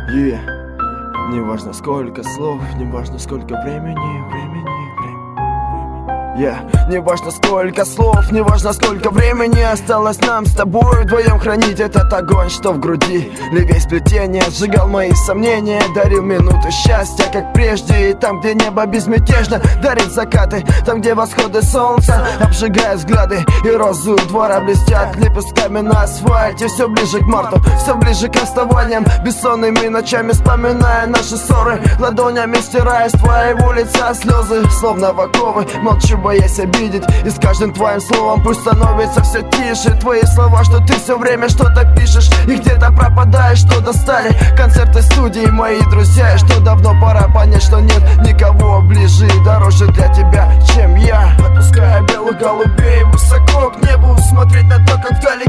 Не важно сколько слов, не важно сколько времени. Не важно сколько слов, не важно сколько времени осталось нам с тобой вдвоем хранить этот огонь, что в груди. Левей сплетения сжигал мои сомнения, дарил минуты счастья, как прежде. И там, где небо безмятежно, дарит закаты. Там, где восходы солнца обжигают взгляды, и розы у двора блестят лепестками на асфальте. Все ближе к марту, все ближе к расставаниям, бессонными ночами вспоминая наши ссоры, ладонями стирая с твоего лица слезы, словно в оковы. Молчу, боясь обидеть, и с каждым твоим словом пусть становится все тише. Твои слова, что ты все время что-то пишешь и где-то пропадаешь, что достали концерты студии, мои друзья. И что давно пора понять, что нет никого ближе и дороже для тебя, чем я. Отпуская белых голубей высоко к небу, смотреть на то, как вдали